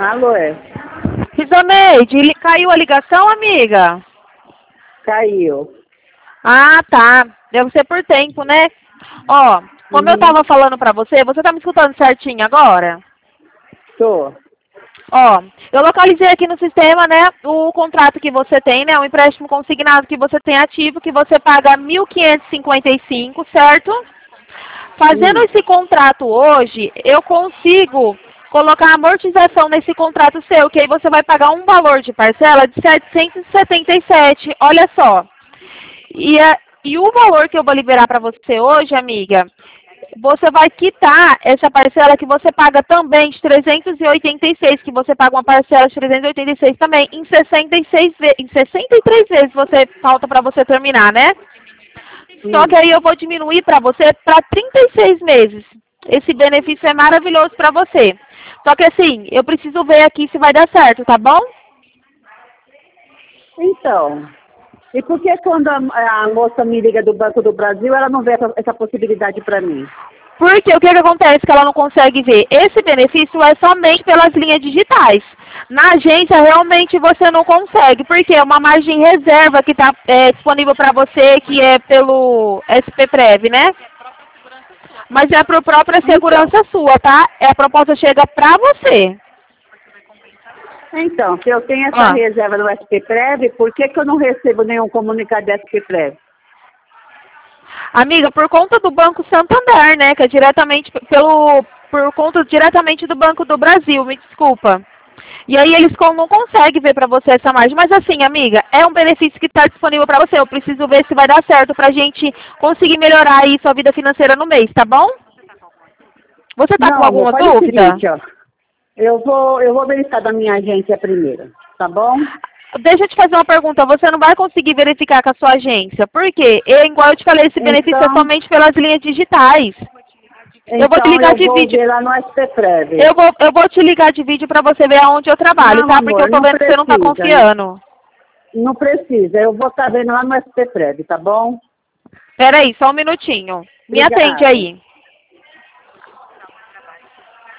Alô, é? Risoneide, caiu a ligação, amiga? Caiu. Ah, tá. Deve ser por tempo, né? Ó, como eu tava falando pra você, você tá me escutando certinho agora? Tô. Ó, eu localizei aqui no sistema, né, o contrato que você tem, né, o empréstimo consignado que você tem ativo, que você paga 1.555, certo? Fazendo esse contrato hoje, eu consigo colocar amortização nesse contrato seu, que aí você vai pagar um valor de parcela de 777. Olha só. E o valor que eu vou liberar para você hoje, amiga, você vai quitar essa parcela que você paga também de 386, que você paga uma parcela de 386 também, em 63 vezes você falta para você terminar, né? Só que aí eu vou diminuir para você para 36 meses. Esse benefício é maravilhoso para você. Só que assim, eu preciso ver aqui se vai dar certo, tá bom? Então, e por que quando a moça me liga do Banco do Brasil, ela não vê essa possibilidade para mim? Porque o que acontece que ela não consegue ver? Esse benefício é somente pelas linhas digitais. Na agência, realmente, você não consegue, porque é uma margem reserva que está disponível para você, que é pelo SPPrev, né? Mas é para a própria segurança sua, tá? A proposta chega para você. Então, se eu tenho essa reserva no SPPrev, por que eu não recebo nenhum comunicado do SPPrev? Amiga, por conta do Banco Santander, né? Que é diretamente por conta diretamente do Banco do Brasil, me desculpa. E aí eles não conseguem ver para você essa margem. Mas assim, amiga, é um benefício que está disponível para você. Eu preciso ver se vai dar certo para a gente conseguir melhorar aí sua vida financeira no mês, tá bom? Você tá com alguma dúvida? O seguinte, ó. Eu vou verificar da minha agência primeiro, tá bom? Deixa eu te fazer uma pergunta. Você não vai conseguir verificar com a sua agência. Por quê? Igual eu te falei, esse benefício é somente pelas linhas digitais. Eu vou te ligar de vídeo. Ver lá no SPPrev. Eu vou te ligar de vídeo para você ver aonde eu trabalho, Não, tá? amor, Porque eu tô vendo que você não tá confiando. Não precisa. Eu vou estar vendo lá no SPPrev, tá bom? Peraí, só um minutinho. Me Obrigada. atende aí.